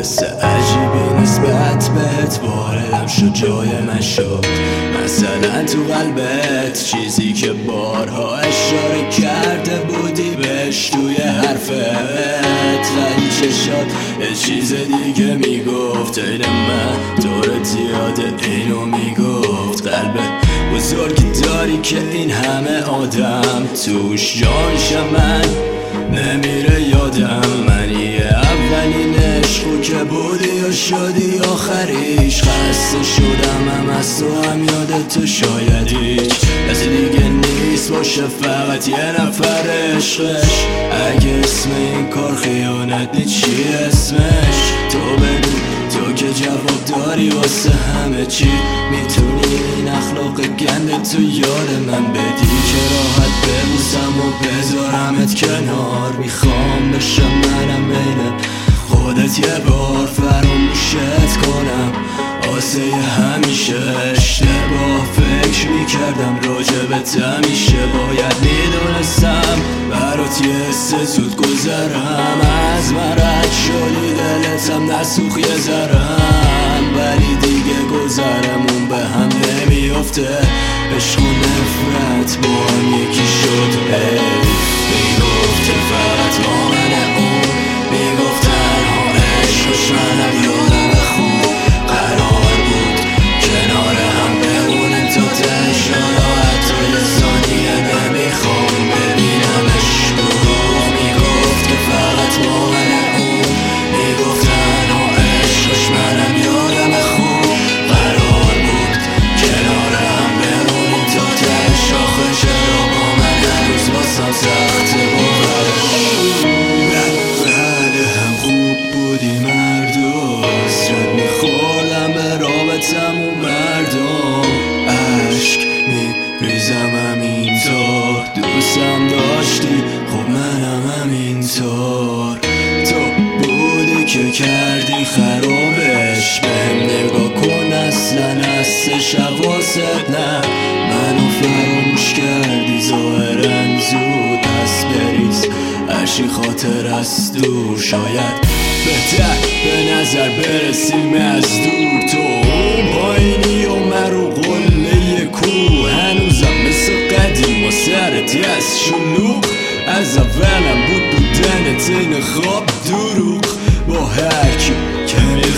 حس عجیبی نسبت بهت واردم شد، جای من شد مثلا تو قلبت، چیزی که بارها اشاره کرده بودی بهش توی حرفت. ولی چشات یه چیز دیگه میگفت، عین من دورت زیاده اینو میگفت. قلب بزرگی داری که این همه آدم توش جانشم، من نمیره یادم. منی اولین عشقو که بودی و شدی آخریش. خسته شدم هم از تو، هم یاد تو شاید هیچ کسی دیگه نیست باشه، فقط یه نفر عشقش. اگه اسم این کار خیانت نی چی اسمش؟ تو بگو، تو که جواب داری واسه همه چی. میتونی این اخلاق گنده تو یاد من بدی که راحت ببوسم و بذارمت کنار. میخوام بشم منم بین خودت یه بار فراموشت کنم، واسه همیشه. اشتباه فکر میکردم راجبت همیشه، باید میدونستم برات یه حس زود گذرم. از من رد شدی دلتم نسوخ یه ذرم، ولی دیگه گذرمون به هم نمیافته. عشق و نفرت با هم یکی شد. میگفته فقط با منه، اون میگفت تنها عشقش منم. یادم خوب قرار بود کنار هم بمونیم تا ته شد، حتی یه ثانیه نمیخوام ببینمش. دروغ میگفت که فقط با منه، اون میگفت تنها عشقش منم. یادم خوب قرار بود کنار هم بمونیم تا ته شاخه. چرا با من هنوز باسم سخته باورش؟ هم خوب بودی مرد و حسرت میخوردم به رابطم و مردم. عشق میریزم همینطور، دوستم داشتی خب منم همینطور. تو بودی که کردی خرابش، بهم نگاه کن اصلا هستش حواست نه. منو فراموش کردی ظاهرا زود، پس بریز عشقی خاطر از دور. شاید بهتر به نظر برسیم از دور. تو اون پایینی و من رو قله کوه، هنوزم مثل قدیم و سرتی از شلوغ. از اولم بود بودنت این خواب دروغ، با هرکی کمی